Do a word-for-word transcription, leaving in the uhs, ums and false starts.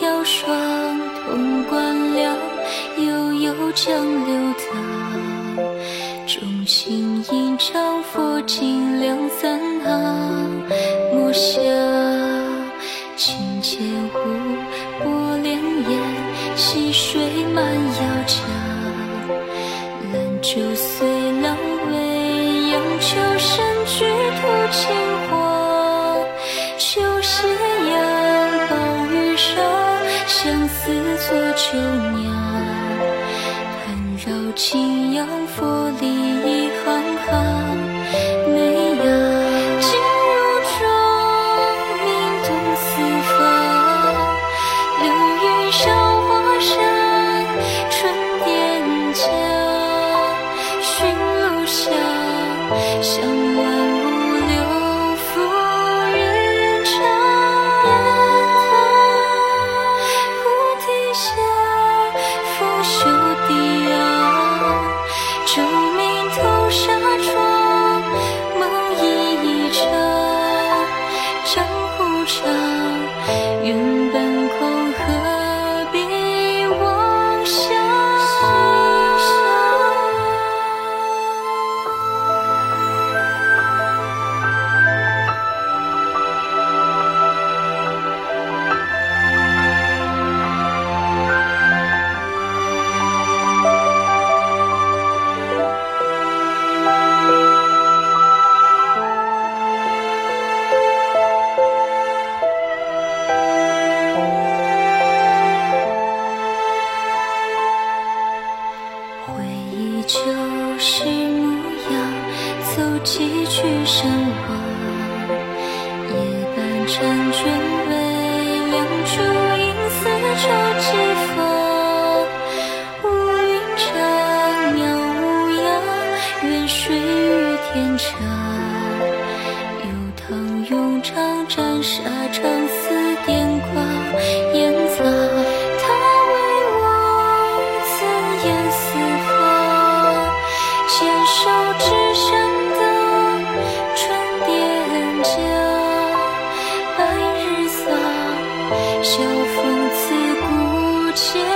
飘霜，潼关了，悠悠江流淌。钟情吟唱，佛经两三行。莫笑清涧湖，波涟烟，溪水漫摇江。兰舟随浪微扬，秋深举途青黄。秋斜阳，暴雨上，相思作酒酿。盘绕青阳，佛理一行行。美雅进入中，名动四方。流云上华山，春点江。寻路向，向万物流，浮云长。菩提下，风袖低昂。昼明头纱窗，梦一场。江湖长，愿本空，何必妄想。回忆旧时模样，走几曲神往。夜半婵娟微凉，烛影似洲际风。乌云长，渺无恙，远水与天长。游汤涌长，沾沙长似电光。烟杂他为我怎言四方。坚守至山岗，春点江。白日丧，晓风自古间。